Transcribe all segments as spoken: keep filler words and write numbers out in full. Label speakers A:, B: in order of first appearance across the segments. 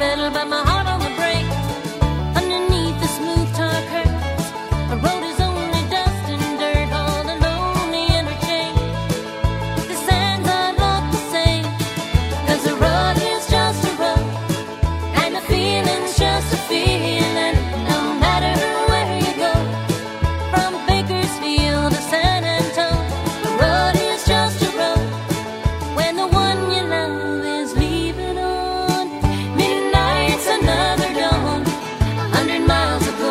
A: pedal, but my heart on the brake. Underneath the smooth tar curtains, the road is only dust and dirt, all the lonely interchange. The signs aren't look the same, 'cause the road is just a road, and the feeling's just a feeling, no matter where you go. From Bakersfield to San Antonio, the road is just a road. When the one you love is leaving on midnight's another dawn, a hundred miles ago.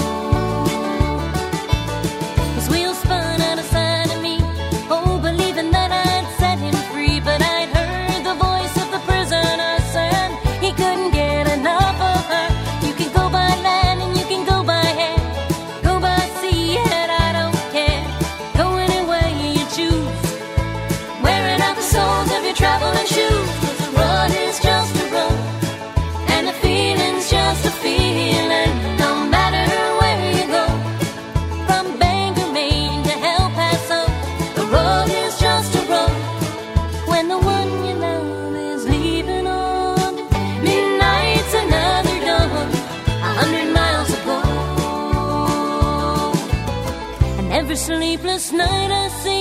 A: His wheels spun out of sight of me, oh, believing that I'd set him free. But I'd heard the voice of the prisoner saying he couldn't get enough of her. You can go by land and you can go by air, go by sea and I don't care. Go any way you choose, wearing out the soles of your traveling shoes. 'Cause the road is just a road, and the feeling's just a feeling, no matter where you go. From Bangor, Maine to El Paso, the road is just a road. When the one you love is leaving on midnight's another dawn, a hundred miles ago. And every sleepless night I see